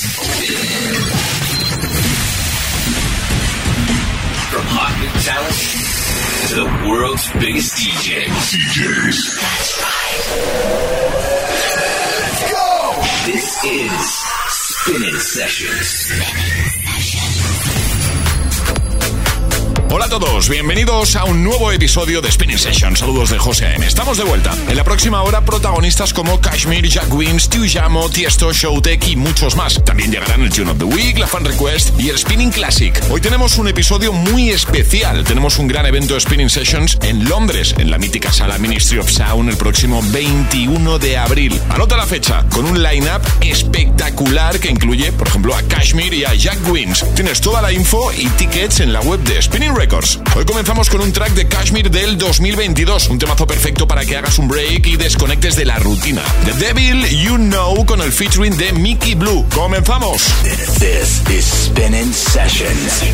From hot new talent to the world's biggest DJs. That's right. Let's go! This is Spinning Sessions. Hola a todos, bienvenidos a un nuevo episodio de Spinning Session. Saludos de José A.M. Estamos de vuelta. En la próxima hora, protagonistas como Kashmir, Jack Wins, Tujamo, Tiesto, Showtek y muchos más. También llegarán el Tune of the Week, la Fan Request y el Spinning Classic. Hoy tenemos un episodio muy especial. Tenemos un gran evento de Spinning Sessions en Londres, en la mítica sala Ministry of Sound, el próximo 21 de abril. Anota la fecha, con un line-up espectacular que incluye, por ejemplo, a Kashmir y a Jack Wins. Tienes toda la info y tickets en la web de Spinning Records. Hoy comenzamos con un track de Kashmir del 2022, un temazo perfecto para que hagas un break y desconectes de la rutina. The Devil You Know con el featuring de Mickey Blue. ¡Comenzamos! This is Spinning Sessions.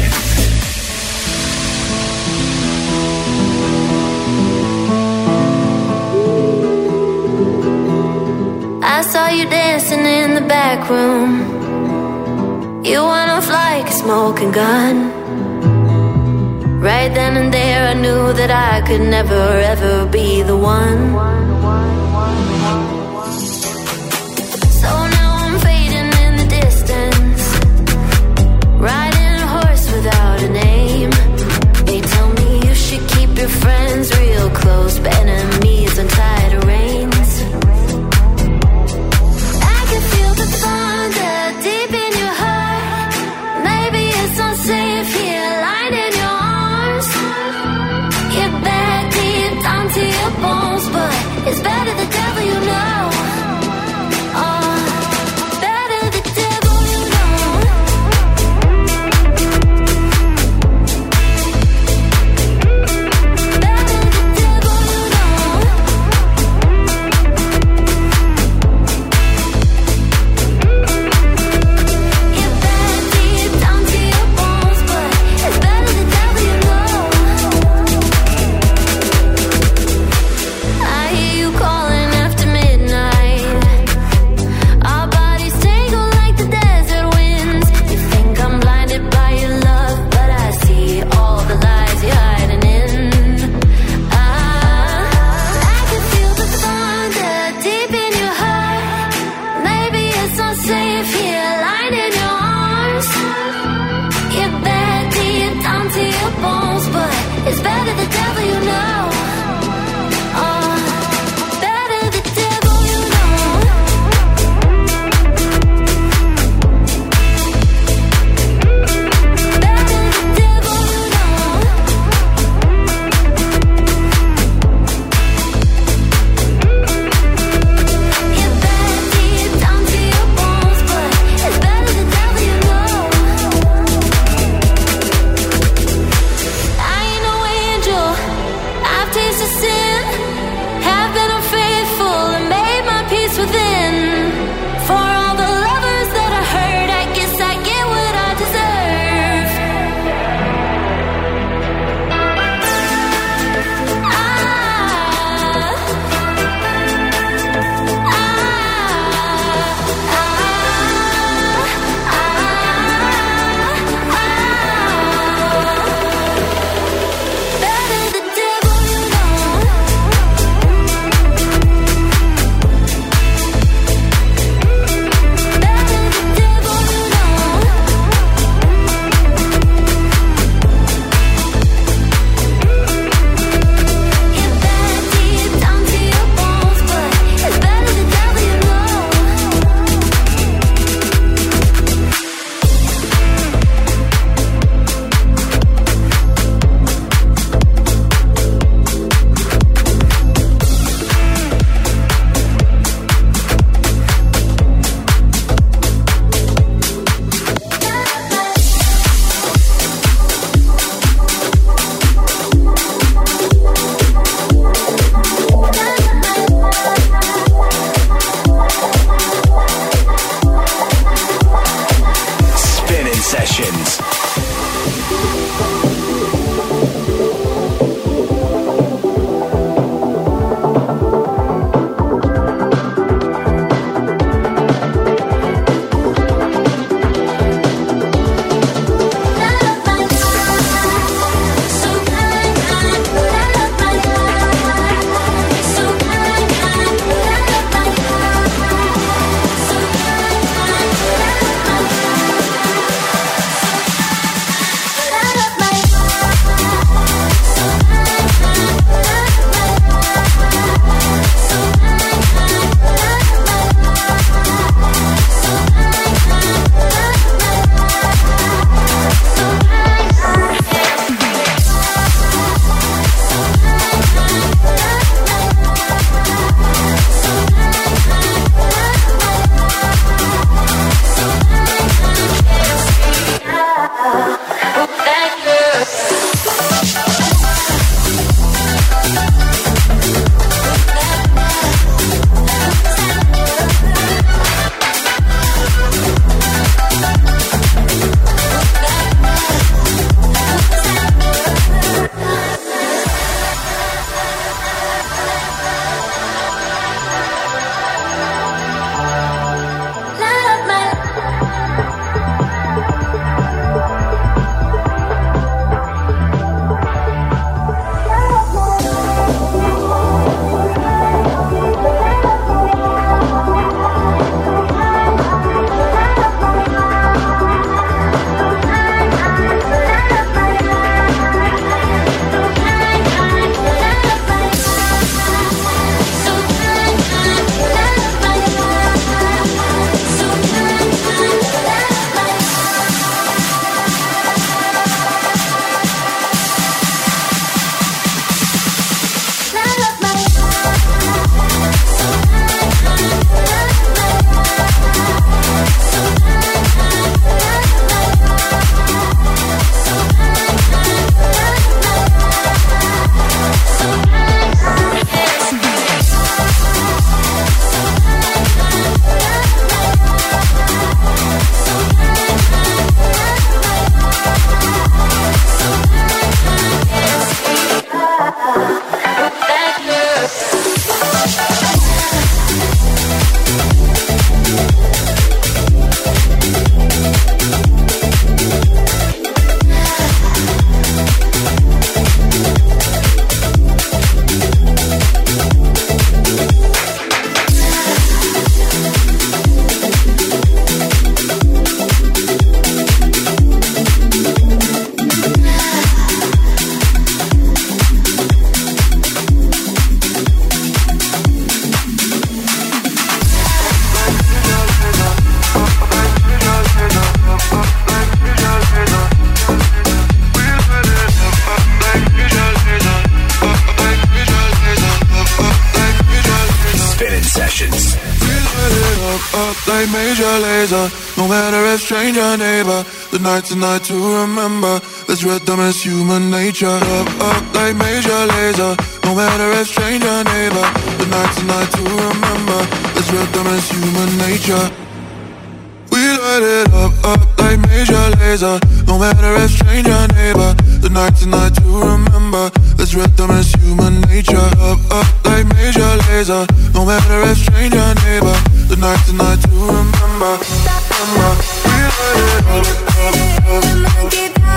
I saw you dancing in the back room. You went off like a smoking gun. Right then and there I knew that I could never ever be the one. So now I'm fading in the distance, riding a horse without a name. They tell me you should keep your friends real close, but enemies untie the reins. I can feel the thunder deep in your heart. Maybe it's unsafe here, lying in your to your bones, but it's better the devil you know. Better the devil you know. Better the devil you know. You're bad deep down to your bones, but it's better the devil you know. Calling after midnight, our bodies tangle like the desert winds. You think I'm blinded by your love, but I see all the lies you're hiding in. I can feel the thunder deep in your heart. Maybe it's unsafe here, lying in your arms. You're bad deep down to your bones, but it's better the devil you know. major laser. No matter if stranger, neighbor. The night's a night to remember. This rhythm is human nature. Up like major laser. No matter if stranger, neighbor. The night's a night to remember. This rhythm is human nature. We light it up like major laser. No matter if stranger, neighbor. The night's a night to remember. This rhythm is human nature. Up like major laser. No matter if stranger, neighbor. The night's a night to remember. We light it up.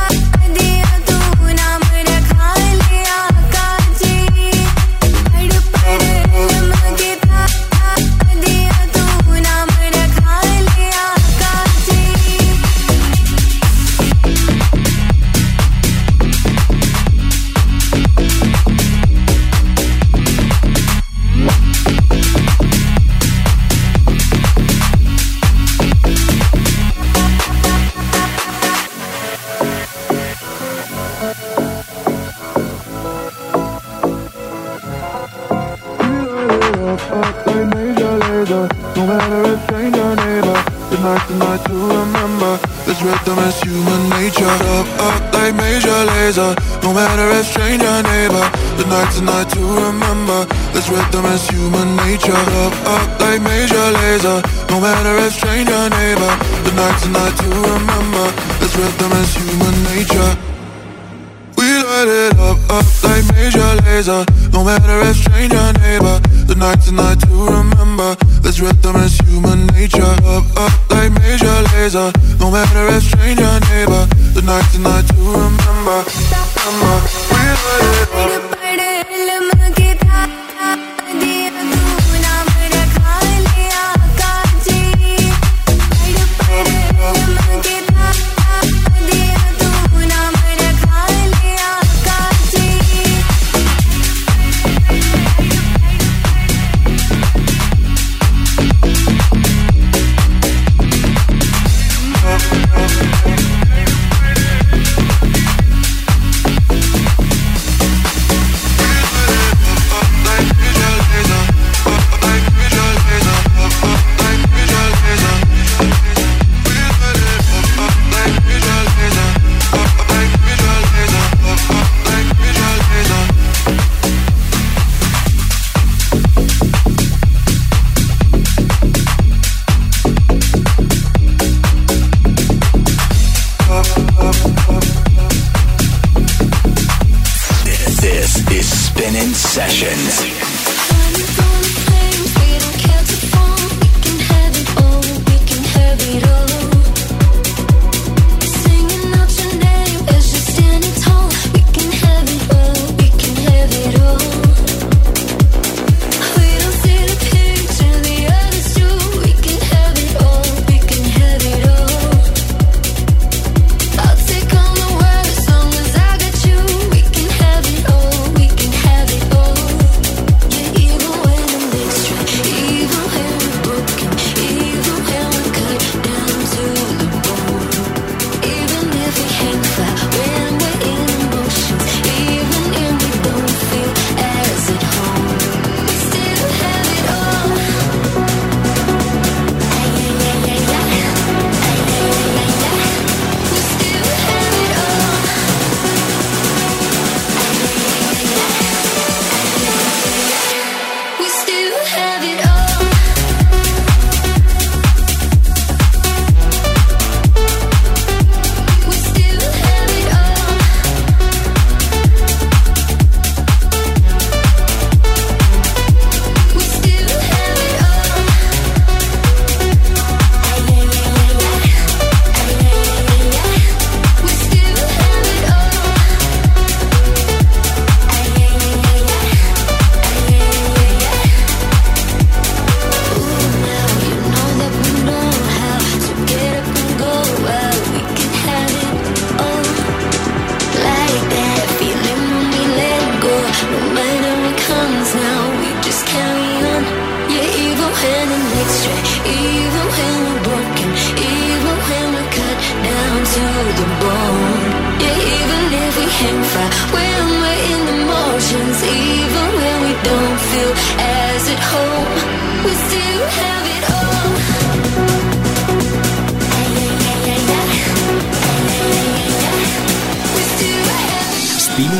Tonight to remember. This rhythm is human nature. Up like major laser. No matter if stranger, neighbor. The night's a night to remember. This rhythm is human nature. Up like major laser. No matter if stranger, neighbor. The night's a night to remember. This rhythm is human nature. We light it up like major laser. No matter if stranger, neighbor. The night's a night to remember. This rhythm is human nature. Up like major laser. No matter if stranger, neighbor. The night's a night to remember. We light it up.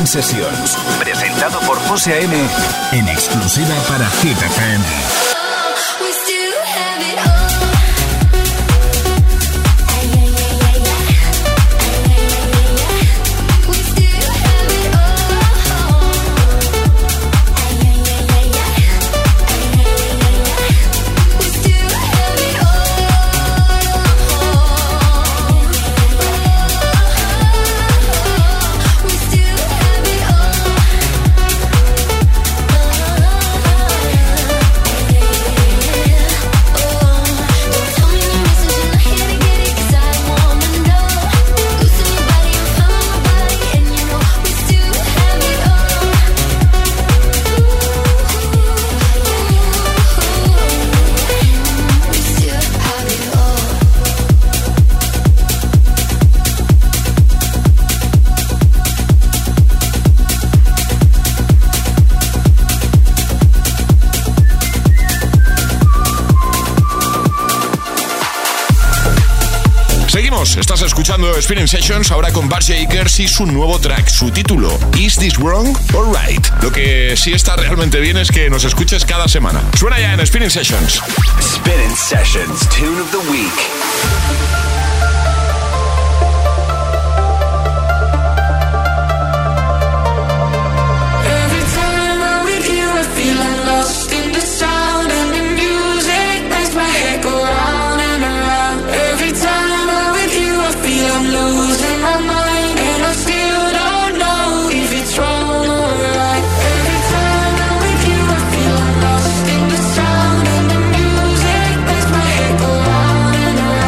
Sessions, presentado por José A.M. en exclusiva para Hit FM. Estás escuchando Spinning Sessions ahora con Bart Jakers y su nuevo track, su título, Is This Wrong or Right? Lo que sí está realmente bien es que nos escuches cada semana. Suena ya en Spinning Sessions. Spinning Sessions, Tune of the Week. Every time I'm with you, I feel I'm lost in the sound, and the music makes my head go round and round.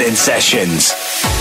Spinning Sessions.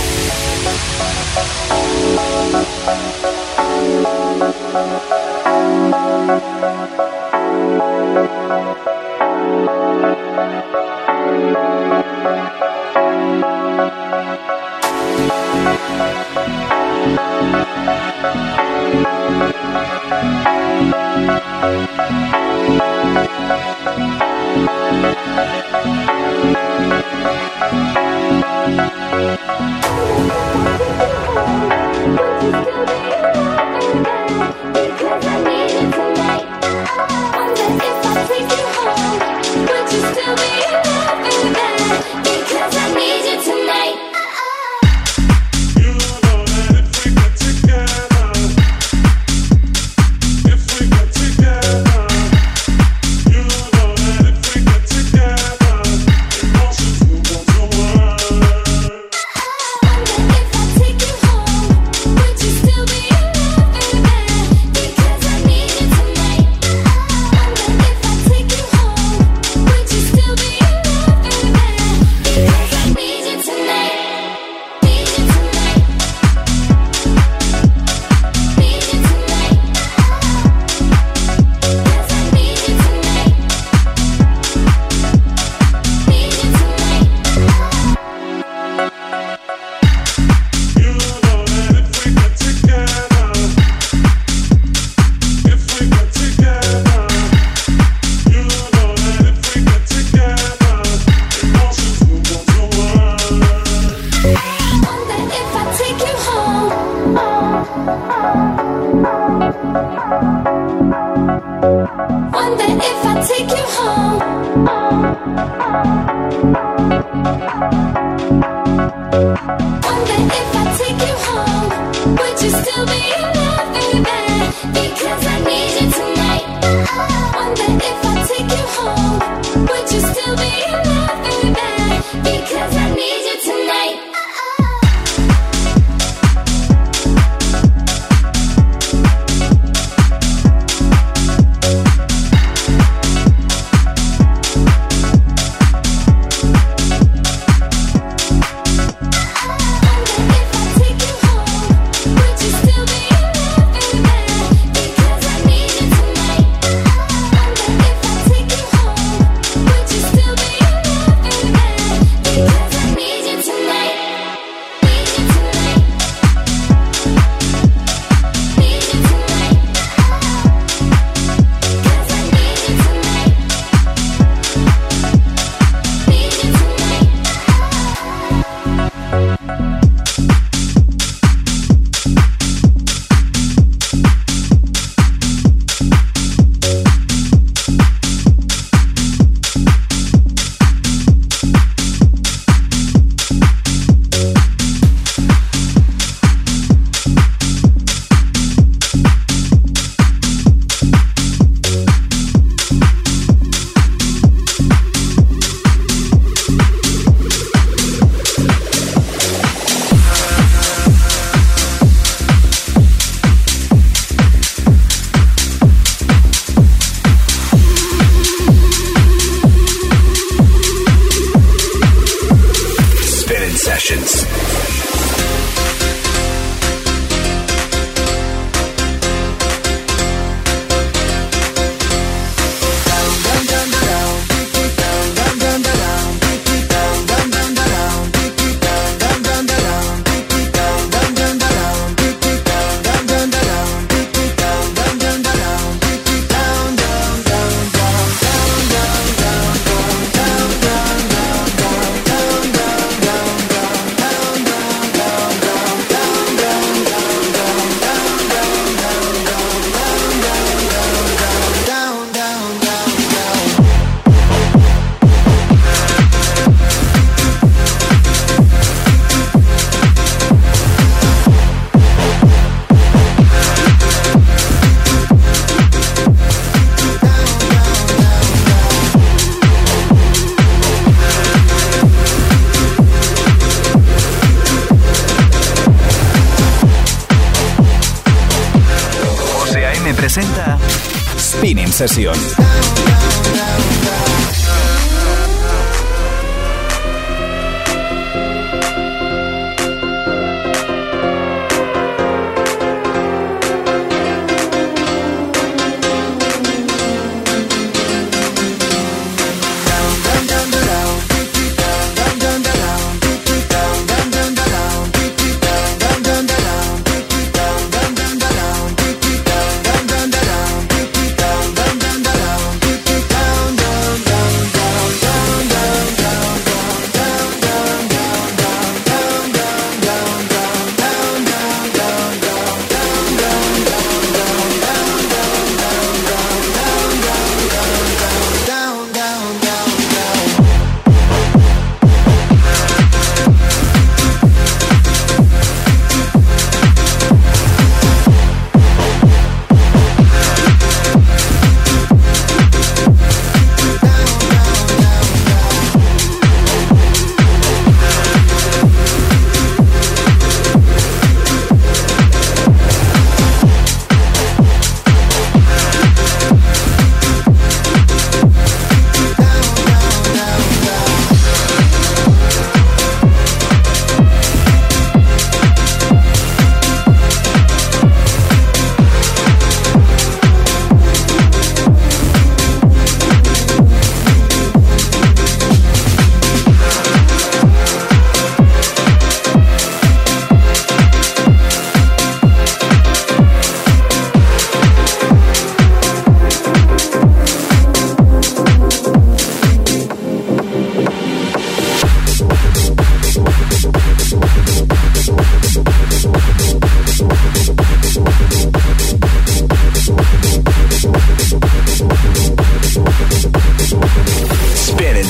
presenta Spinning Session.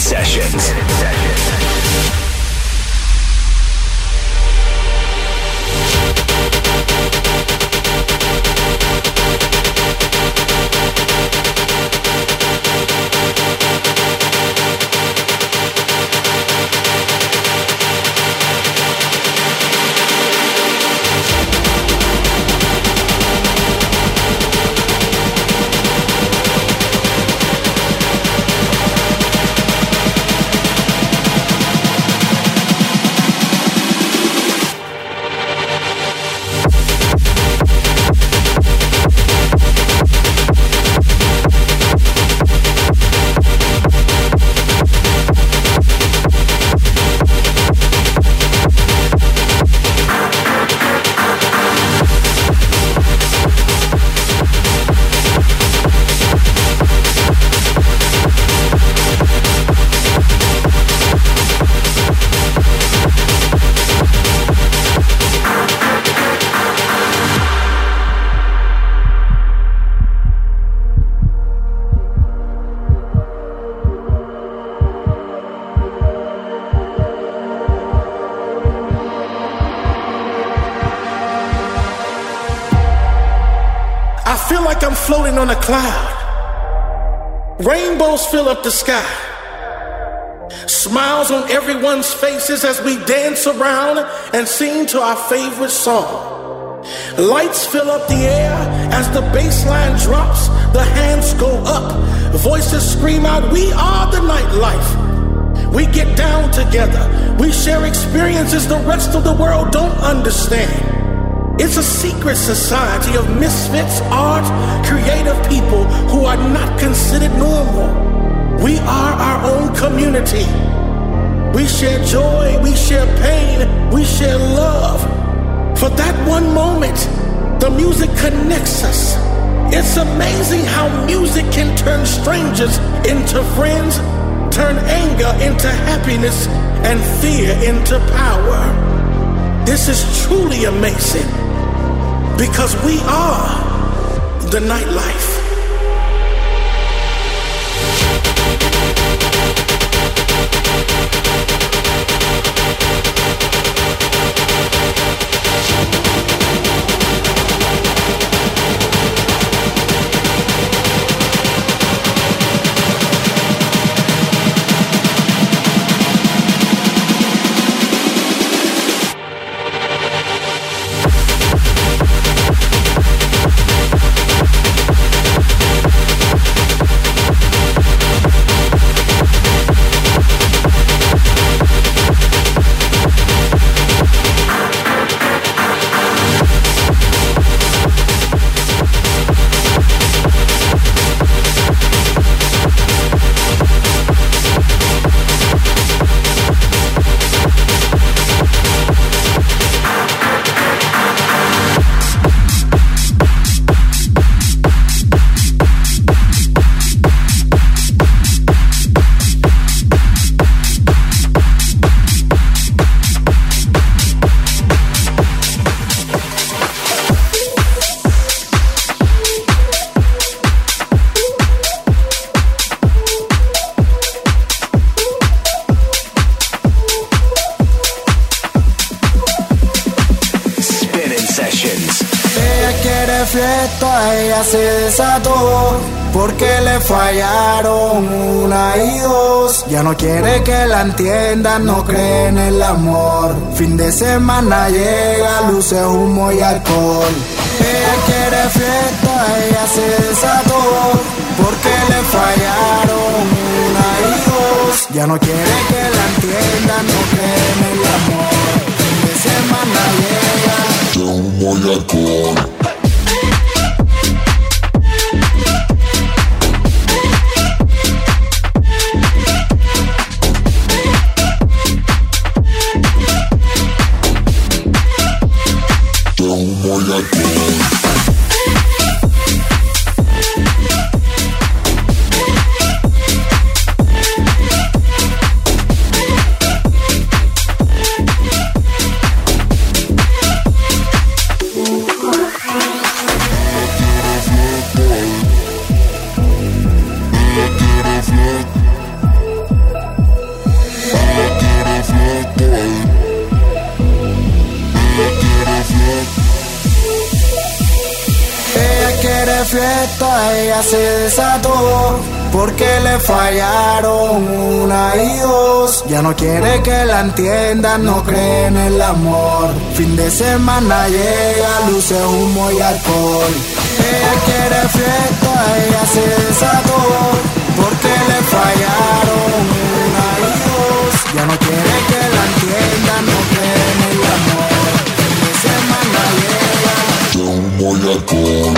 Sessions. I'm floating on a cloud. Rainbows fill up the sky. Smiles on everyone's faces as we dance around and sing to our favorite song. Lights fill up the air as the bass line drops. The hands go up. Voices scream out, we are the nightlife. We get down together. We share experiences the rest of the world don't understand. It's a secret society of misfits, art, creative people who are not considered normal. We are our own community. We share joy, we share pain, we share love. For that one moment, the music connects us. It's amazing how music can turn strangers into friends, turn anger into happiness, and fear into power. This is truly amazing. Because we are the nightlife. Se desató porque le fallaron una y dos. Ya no quiere que la entiendan, no cree en el amor. Fin de semana llega, luces, humo y alcohol. Ella quiere fiesta, ella se desató porque le fallaron una y dos. Ya no quiere que la entiendan, no cree en el amor. Fin de semana llega, humo y alcohol. quiere fiesta, ella se desató. Porque le fallaron una y dos. Ya no quiere que la entiendan, no cree en el amor. Fin de semana llega, luces, humo y alcohol. Ella quiere fiesta, ella se desató. Porque le fallaron una y dos. Ya no quiere que la entiendan, no cree en el amor. Fin de semana llega, luces, humo y alcohol.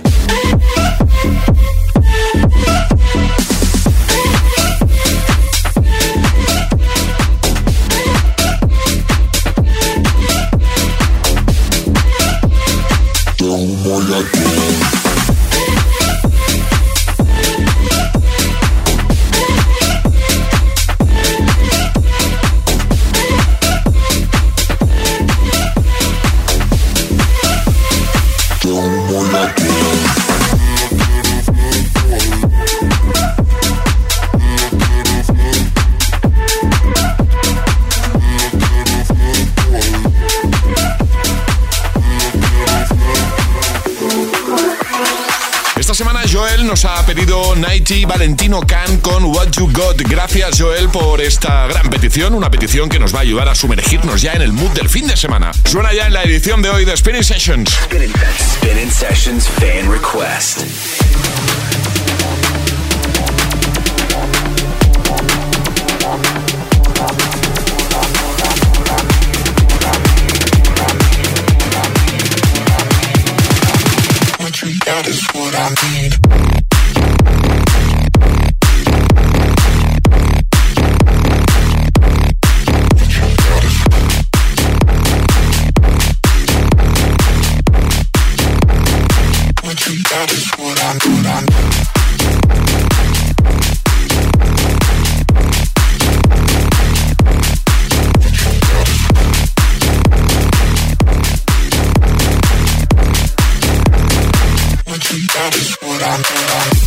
Nos ha pedido Nighty Valentino Can con What You Got. Gracias, Joel, por esta gran petición. Una petición que nos va a ayudar a sumergirnos ya en el mood del fin de semana. Suena ya en la edición de hoy de Spinning Sessions. Spinning Sessions Fan Request. That is what I need. That is what I need. That is what I need.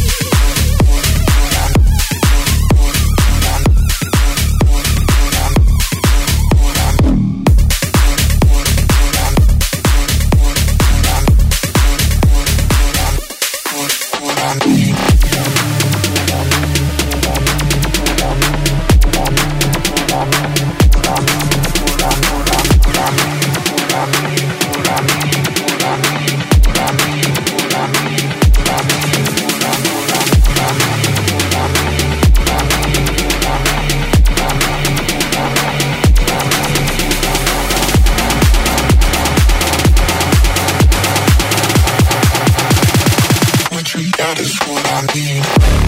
That is what I need.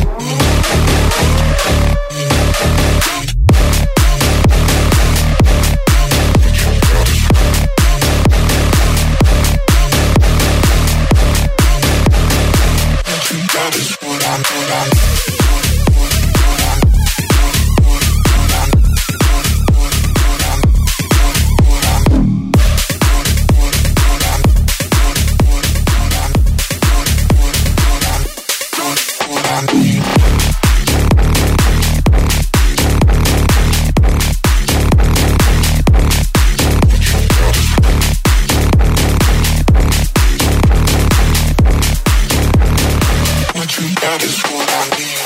That is what I need. That is what I need.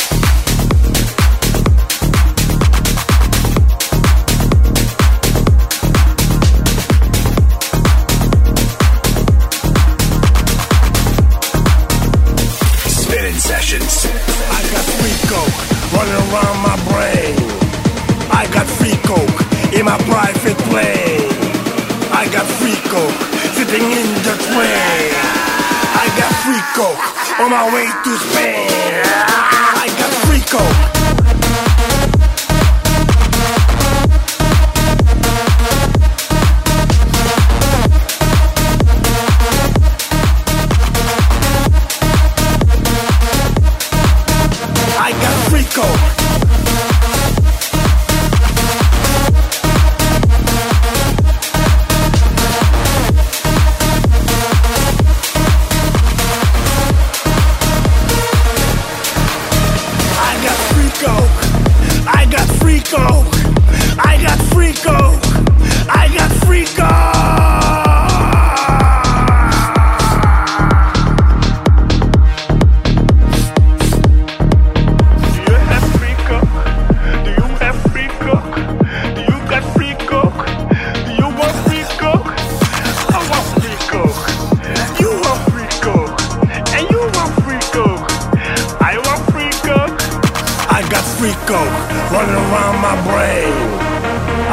Spinning Sessions. I got free coke running around my brain. I got free coke in my private plane. I got free coke sitting in the train. I got free coke on my way to Spain. I got free coke. I got free coke.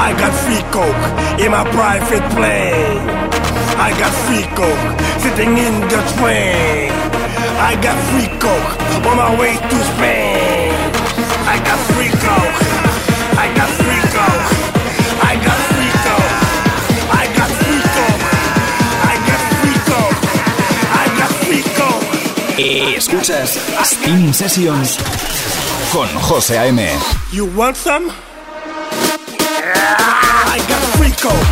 I got free coke in my private plane. I got free coke sitting in the train. I got free coke on my way to Spain. I got free coke. I got free coke. I got free coke. I got free coke. I got free coke. I got free coke. Escuchas Spinning Sessions con José A.M. You want some? I got free coke.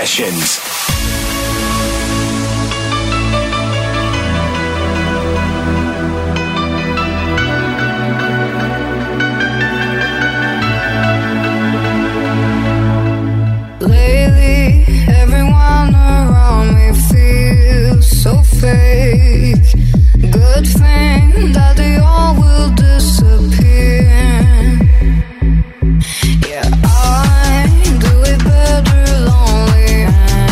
Sessions. Lately, everyone around me feels so fake. Good thing that they all will disappear. Yeah, I do it better lonely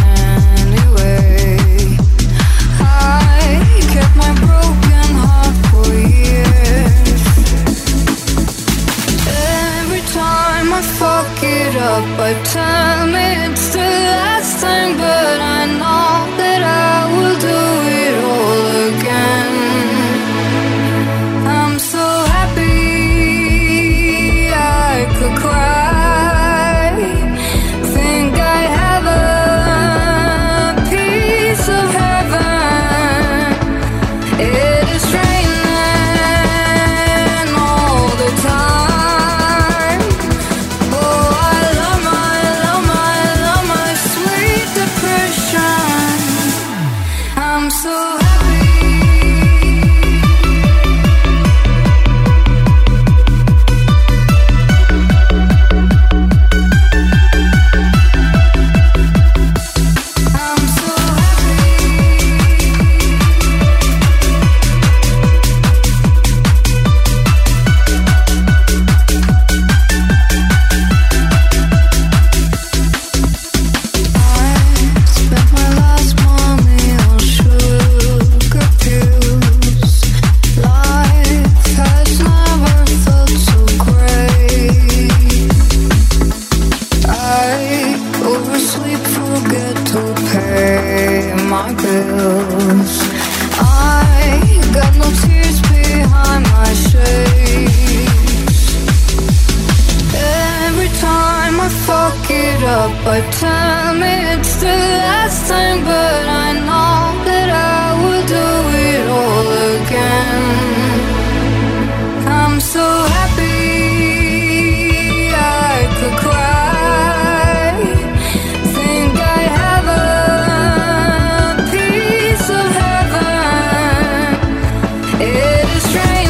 anyway. I kept my broken heart for years. Every time I fuck it up, I tell me it's the last time, but I know that I will do it all again. I'm so happy I could cry. Think I have a piece of heaven. It is raining all the time. Oh, I love my sweet depression. I'm so happy. I'm so spent my last money on sugar pills. Life has never felt so great. I oversleep, forget to pay my bills. I got no tears behind my shades. Every time I fuck it up, I tell me it's the last time, but I know that I will do it all again. I'm so happy I could cry. Think I have a piece of heaven. It is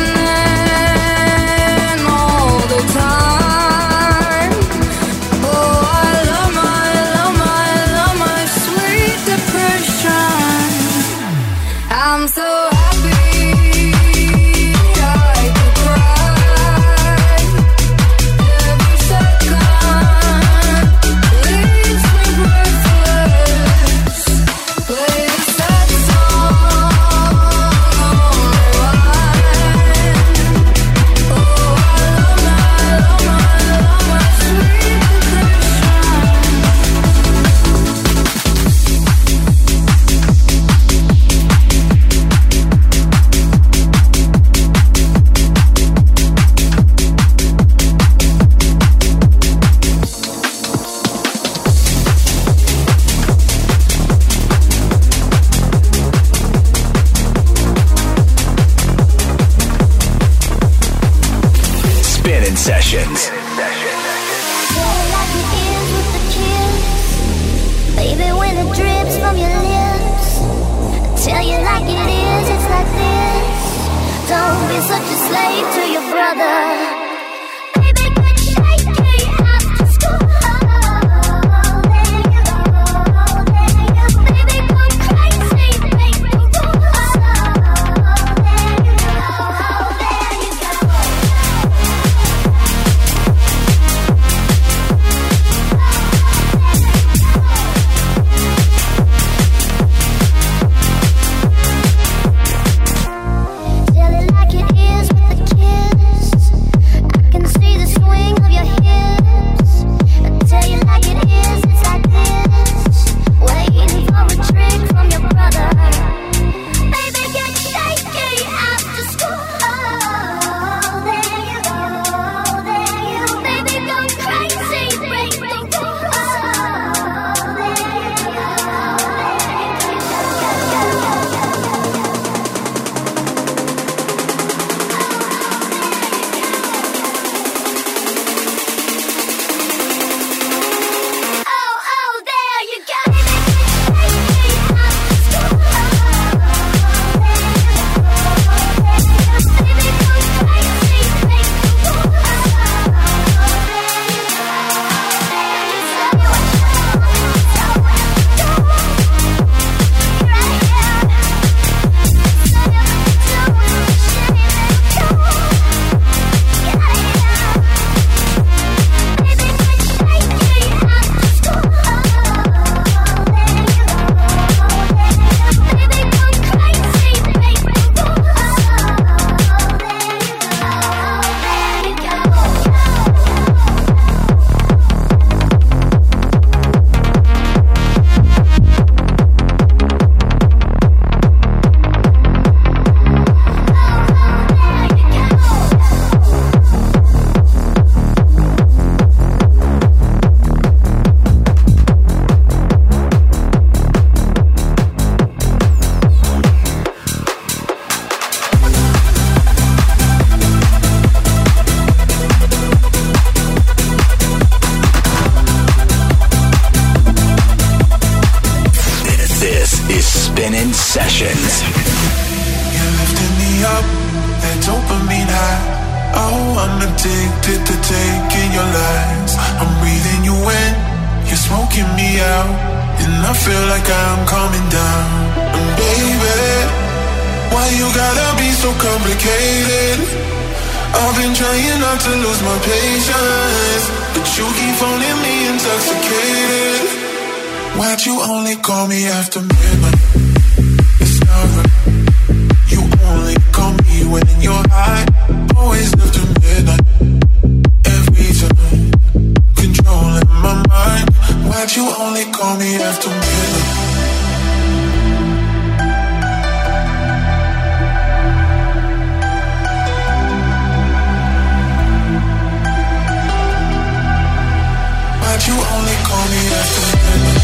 raining all the time. Oh, I love my sweet depression. I'm so happy I could cry. Every second leaves me breathless. Play the sad song on rewind. Oh, I love my sweet depression. Spinning Sessions. Like it is with the kiss, baby, when it drips from your lips. Tell you like it is, it's like this. Don't be such a slave to your brother. Baby, quit shaking after school. There you go, there you go. Baby, go crazy, make me go. There you go, there you go. This is Spinning Sessions. You're lifting me up, that dopamine high. Oh, I'm addicted to taking your lies. I'm breathing you in, you're smoking me out, and I feel like I'm coming down. And baby, why you gotta be so complicated? I've been trying not to lose my patience, but you keep phoning me intoxicated. Why'd you only call me after midnight? It's not right. You only call me when you're high. Always after midnight. Every time, controlling my mind. Why'd you only call me after midnight? Why'd you only call me after midnight?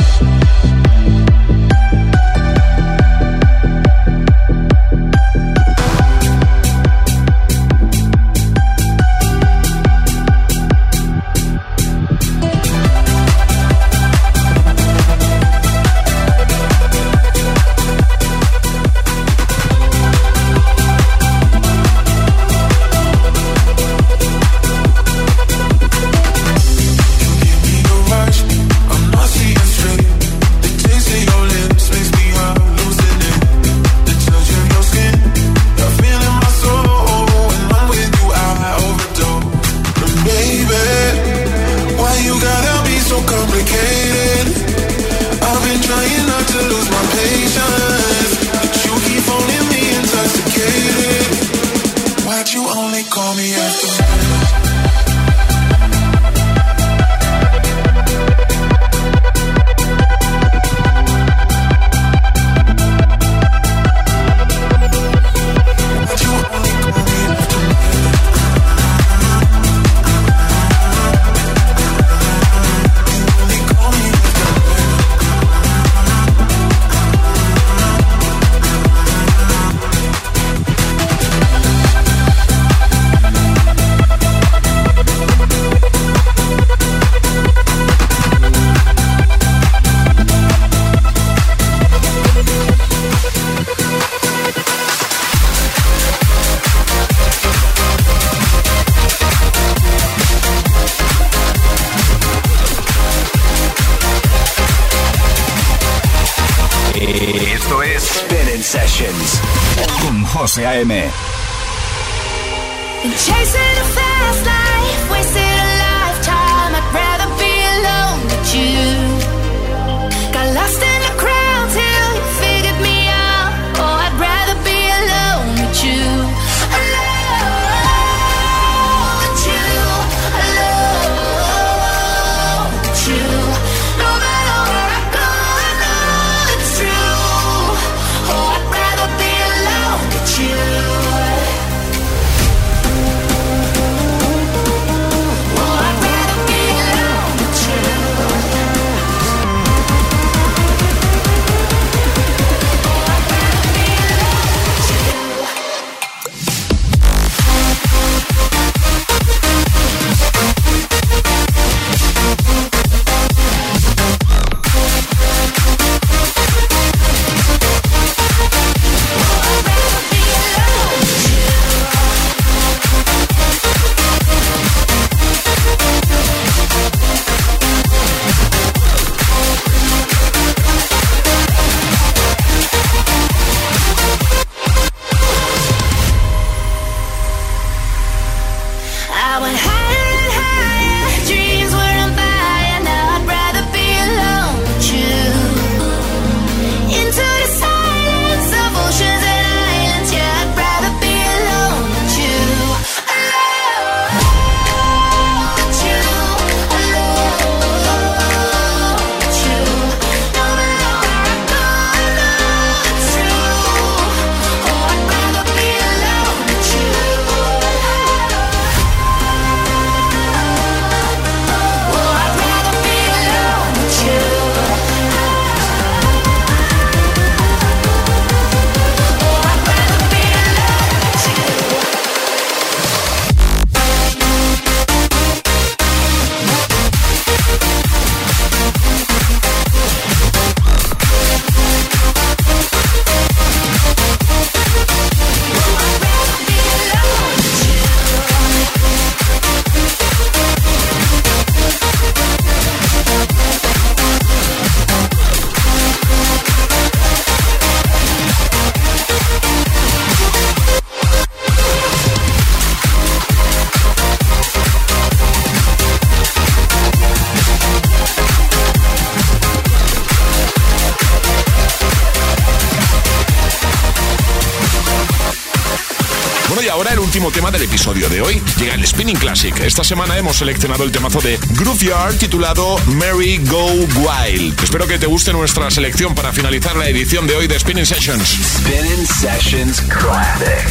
Esto es Spinning Sessions con José A.M. Chasing a fast life, wasted a lifetime. I'd rather be alone with you. Got lost in the crowd till you figured me out. Oh, I'd rather be alone with you. Alone with you. Alone with you. No matter where I go, I know it's true. Oh, I'd rather be alone with you. Y ahora el último tema del episodio de hoy. Llega el Spinning Classic. Esta semana hemos seleccionado el temazo de Grooveyard titulado Merry Go Wild. Espero que te guste nuestra selección para finalizar la edición de hoy de Spinning Sessions. Spinning Sessions Classic.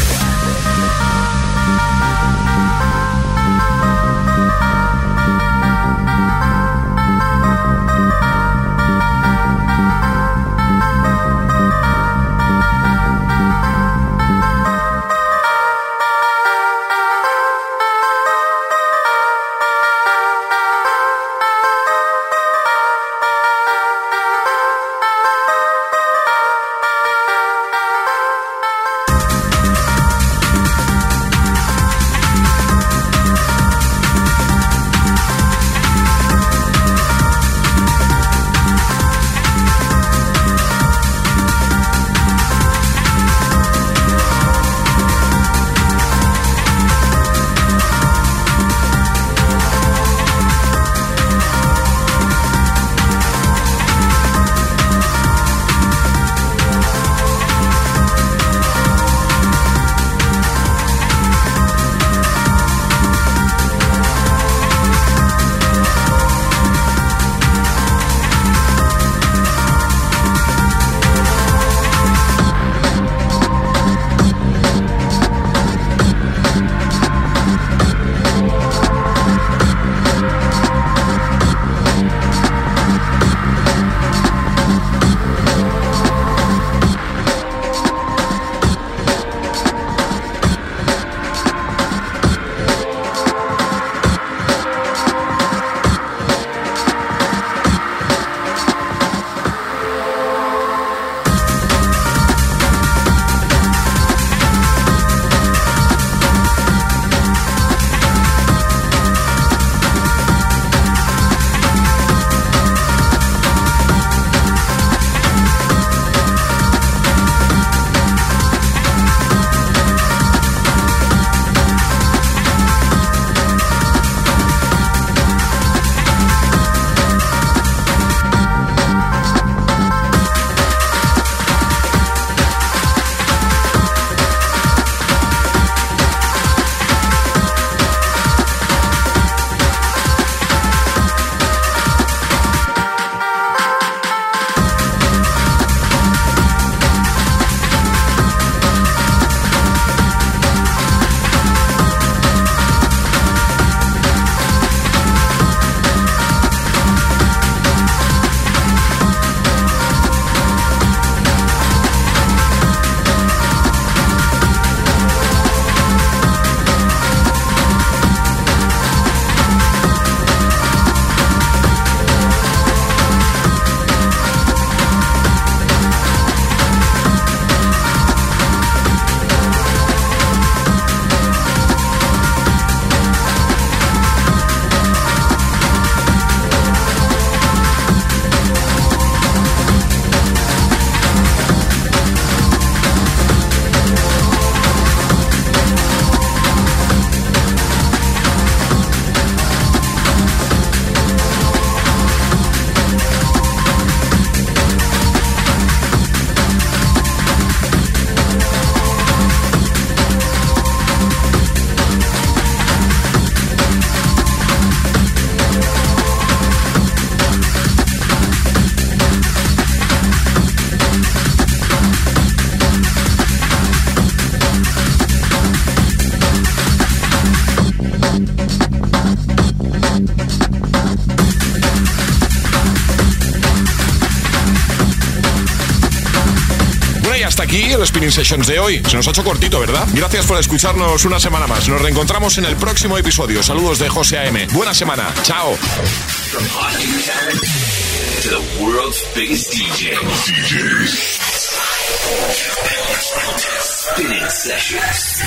aquí el Spinning Sessions de hoy. Se nos ha hecho cortito, ¿verdad? Gracias por escucharnos una semana más. Nos reencontramos en el próximo episodio. Saludos de José A.M. Buena semana. Chao. From hot new talent to the world's biggest DJs. Spinning Sessions.